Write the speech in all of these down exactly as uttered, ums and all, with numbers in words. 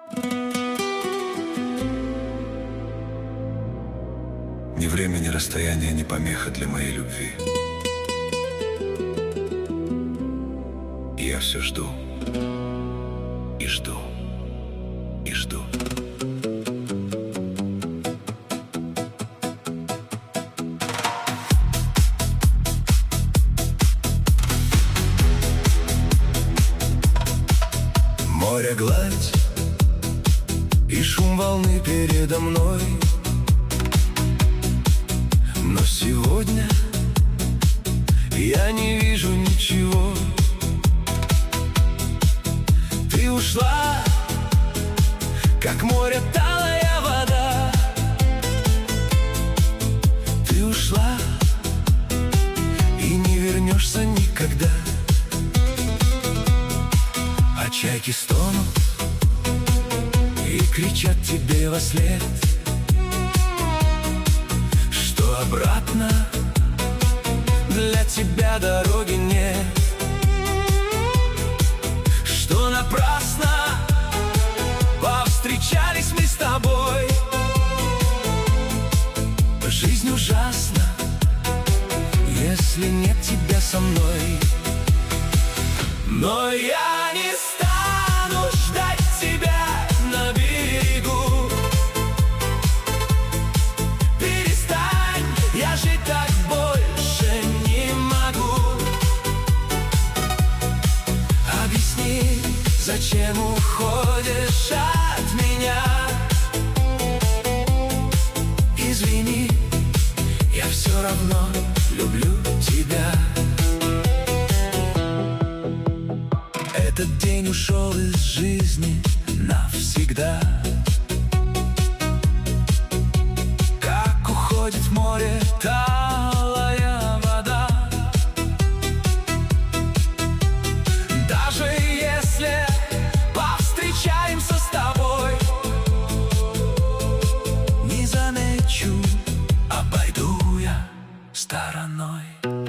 Ни время, ни расстояние, ни помеха для моей любви. И я все жду, и жду, и жду. Море гладь и шум волны передо мной. Но сегодня я не вижу ничего. Ты ушла, как море талая вода. Ты ушла и не вернешься никогда. А чайки стонут и кричат тебе вослед, что обратно для тебя дороги нет, что напрасно повстречались мы с тобой. Жизнь ужасна, если нет тебя со мной. Но я не стану ждать тебя на берегу. Перестань, я жить так больше не могу. Объясни, зачем уходишь от меня? Извини, я все равно люблю тебя. Этот день ушел из жизни навсегда. Как уходит в море талая вода. Даже если повстречаемся с тобой, не замечу, обойду я стороной.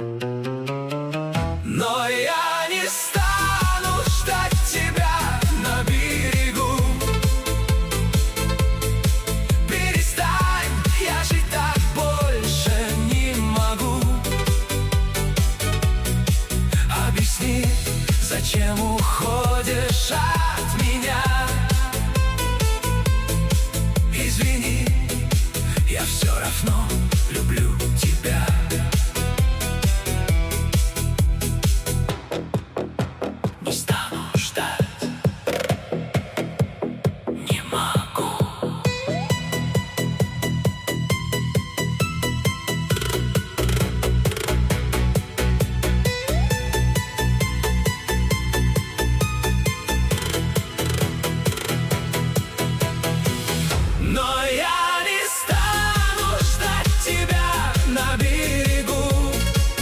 Но я не стану ждать тебя на берегу. Перестань, я жить так больше не могу. Объясни, зачем уходишь от меня? Извини, я все равно люблю тебя. Не стану ждать, не могу. Но я не стану ждать тебя на берегу.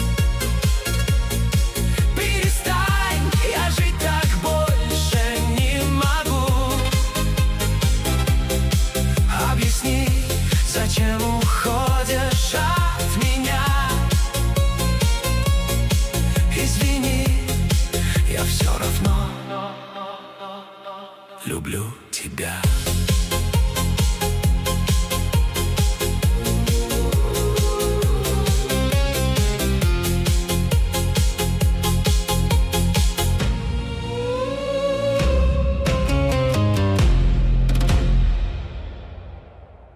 Перестань, я жить так больше не могу. Объясни, зачем уходишь от меня? Извини, я все равно люблю тебя.